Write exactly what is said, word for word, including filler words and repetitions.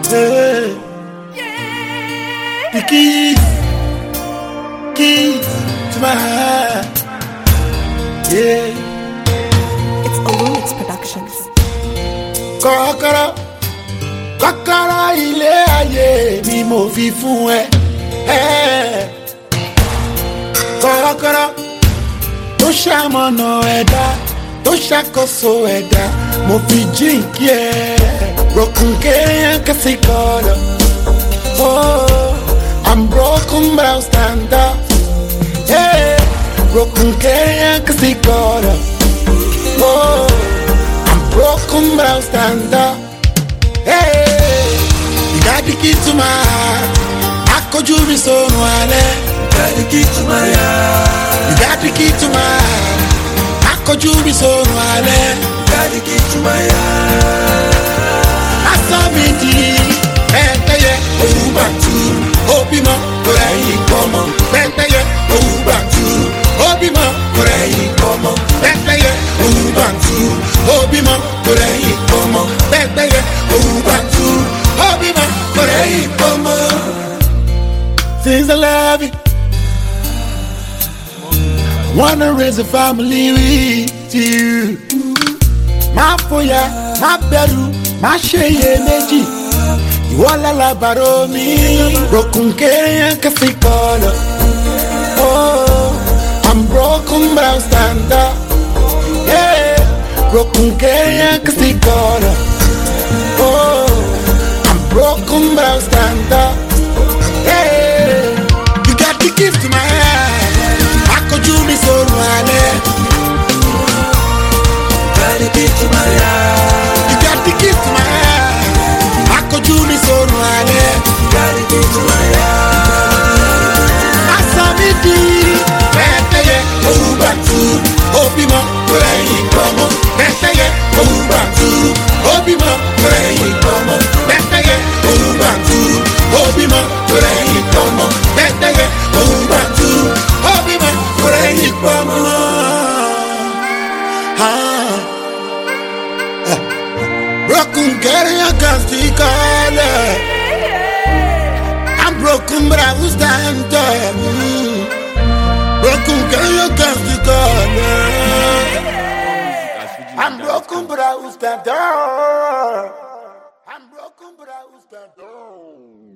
Hey. The keys, keys to my heart. Yeah. It's Olumix Productions. Kọ́kọ́rọ́, kọ́kọ́rọ́ ilé ayé ni mo fi fún ẹ. Hey. Kọ́kọ́rọ́ tó ṣamọ̀nà ẹ̀dá, tó ṣàkóso ẹ̀dá, mo fi jíǹkí ẹ. Broken kéèyàn kẹsì kọ́dọ̀. Oh, I'm broken but I'll stand up. Hey, broken kéèyàn kẹsì kọ́dọ̀. Oh, I'm broken but I'll stand up. Hey, you got the key to my heart. Akójú mi sọnù alẹ́. You got the key to my heart. You got the key to my heart. Akójú mi sọnù alẹ́. You got the key to my heart. Asọ́ mi di pẹ́pẹ́yẹ òwúgbà túrú. Ó bímọ kò rẹ̀yìn pọ́mọ. Pẹ́pẹ́yẹ òwúgbà túrú. Ó bímọ kò rẹ̀yìn pọ́mọ. Pẹ́pẹ́yẹ òwúgbà túrú. Ó bímọ kò rẹ̀yìn pọ́mọ. Pẹ́pẹ́yẹ òwúgbà túrú. Ó bímọ kò rẹ̀yìn pọ́mọ. Since I love you, wanna raise a family with you. Má fòyà, má bẹ̀rù, má ṣeyèméjì. Ìwọ lálábàárò mi, broken kéèyàn kẹsì kọ́lọ̀. Oh, I'm broken but I'll stand up. Yeah, broken kéèyàn kẹsì kọ́lọ̀. Oh, I'm broken but I'll stand up. Yeah, you got the gift to my heart. Akójú mi sọnù alẹ́. You got the key to my heart. You got the gift to my heart. Akójú mi sọnù alẹ́. You got the key to my heart. Asọ́ mi di pẹ́pẹ́yẹ òwúgbà túrú. Ó bímọ kò rẹ̀yìn pọ́mọ. Pẹ́pẹ́yẹ òwúgbà túrú. Ó bímọ kò rẹ̀yìn pọ́mọ. Pẹ́pẹ́yẹ òwúgbà túrú. Ó bímọ kò rẹ̀yìn pọ́mọ. Pẹ́pẹ́yẹ òwúgbà túrú. Ó bímọ kò rẹ̀yìn pọ́mọ. Ah. Ah. Broken carrier can still call it. I'm broken but I will stand up. Mm. Broken carrier can still call it. I'm broken but I will stand up. I'm broken but I will stand up.